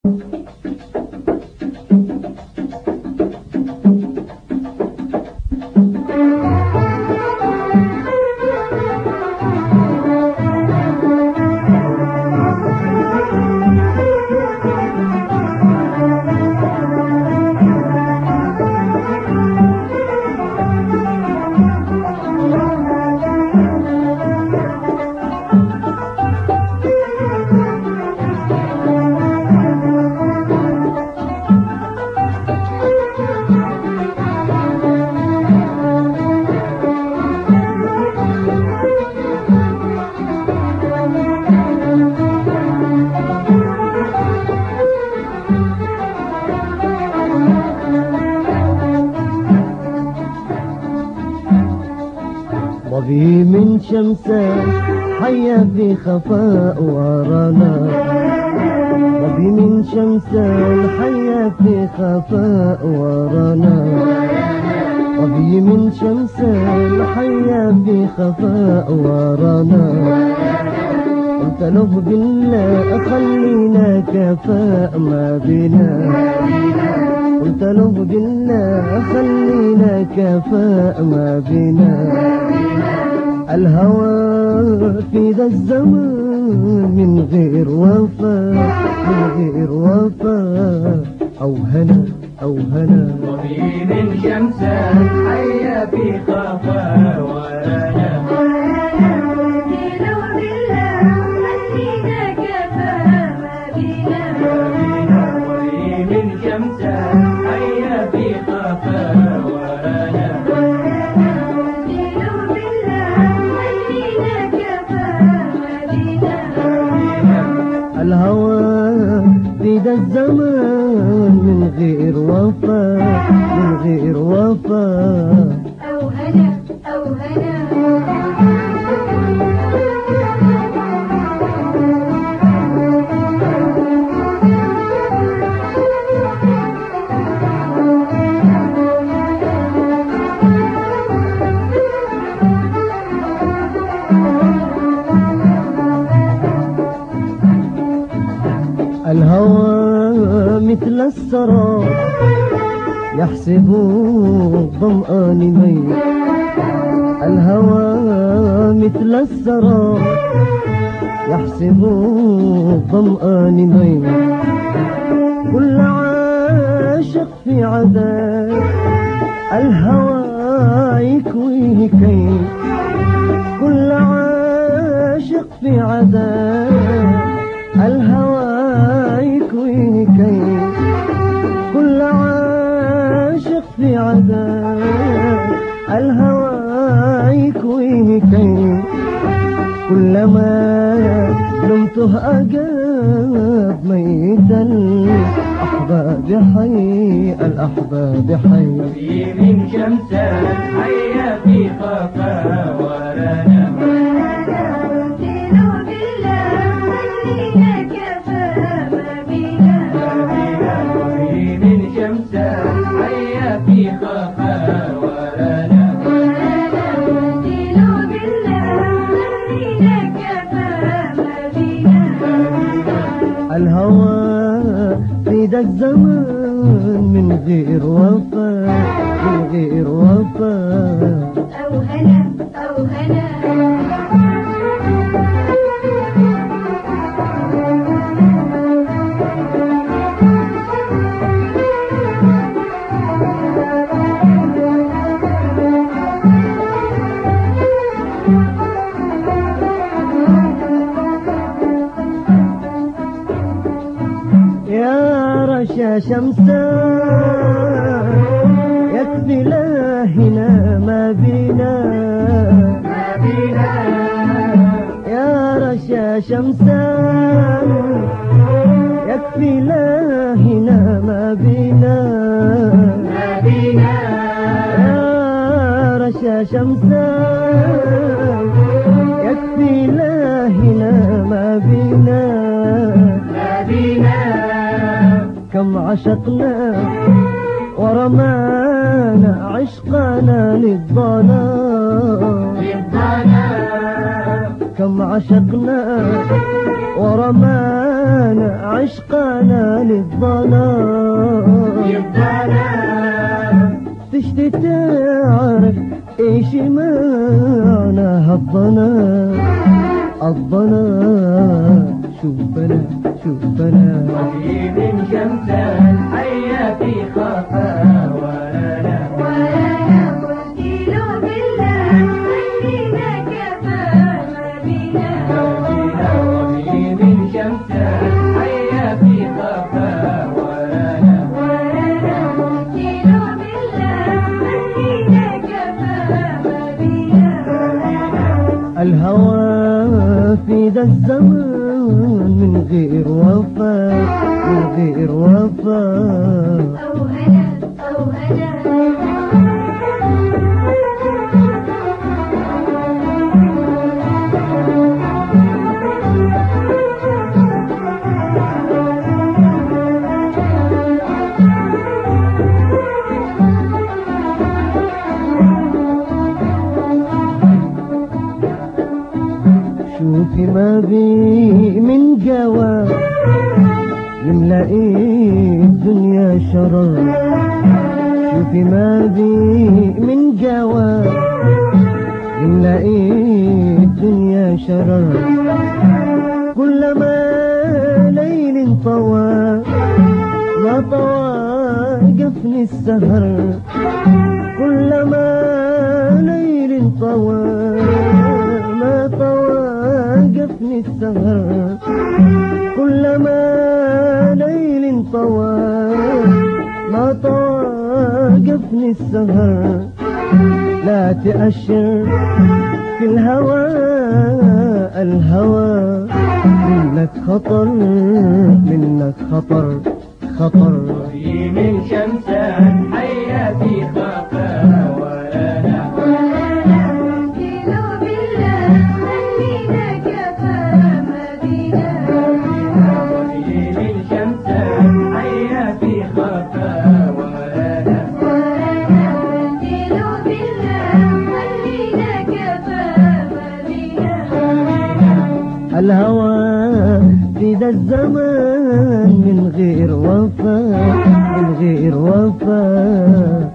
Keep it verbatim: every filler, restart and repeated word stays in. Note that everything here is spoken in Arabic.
ضبي من شمسه حيا في خفاء ورانا، ضبي من شمسه حيا في خفاء ورانا، ضبي من شمسه حيا في خفاء ورانا. قلت له بالله خلينا كفاء ما بينا، قلت له بالله خلينا كفاء ما بينا. الهوى في ذا الزمان من غير وفاء، من غير وفاء أو هنا أو هنا. ضبي من شمسه حيا في خفاء ورانا، الهوى في ذا الزمان من غير وفاء، من غير وفاء أو هنا أو هنا. الهوى مثل السراب يحسب الظمآن ميت، الهوى مثل السراب يحسب الظمآن ميت. كل عاشق في عذاب الهوى يكويه كيف، كل عاشق في عذاب الهوى يكويه كيف، كل عاشق في عذاب الهوى يكويه كيف. كلما لمته أجاب ميت الأحباب حي، الأحباب حي. ضبي من شمسه حيا في خفاء ورانا، الهوى في ذا الزمان من غير وفاء، من غير وفاء أو هنا أو هنا. رشا شمسا يكفي لا هنا ما بينا، ما بينا. يا رشا شمسا يكفي لا هنا ما بينا، ما بينا. يا رشا شمسا يكفي لا هنا ما بينا، ما بينا. كم عشقنا ورمانا عشقنا للضلال، للضلال. كم عشقنا ورمانا عشقنا للظلام للظلام تشتي تعرف ايش معنى هالظلام الظلام. شوف انا شوف انا وفي من شمسان حيا في خفا ورانا وأنا قلت له بالله خلينا كفى ما بينا وفي من شمسان حيا في خفا ورانا وأنا قلت له بالله خلينا كفى ما بينا الهوى في ذا الزمان من غير وفاء من غير وفاء. أو هنا أو هنا شوفي ما بي من جواب يملأ الدنيا شرر. شوفي ما بي من جواب يملأ الدنيا شرر. كلما ليل طوى ما طواقفني السهر. كلما ليل طوى ما طواقفني السهر. كلما ليل طوى ما طواقفني السهر. لا تأشر في الهوى الهوى منك خطر منك خطر خطر. وفي من شمسان حيا في خفا ورانا وأنا قلت له بالله خلينا كفى ما بينا وفي من شمسان حيا في خفا ورانا وأنا قلت له بالله خلينا كفى ما بينا الهوى في ذا الزمان من غير وفاء من غير وفاء.